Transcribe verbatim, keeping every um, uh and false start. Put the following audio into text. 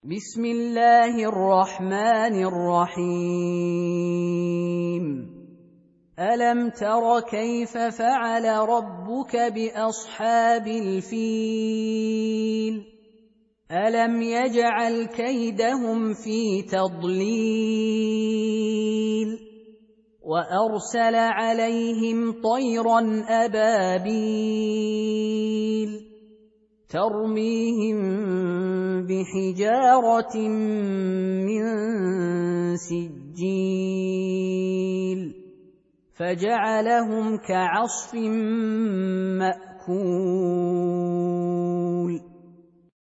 بسم الله الرحمن الرحيم ألم تر كيف فعل ربك بأصحاب الفيل ألم يجعل كيدهم في تضليل وأرسل عليهم طيرا أبابيل ترميهم بحجارة من سجيل فجعلهم كعصف مأكول.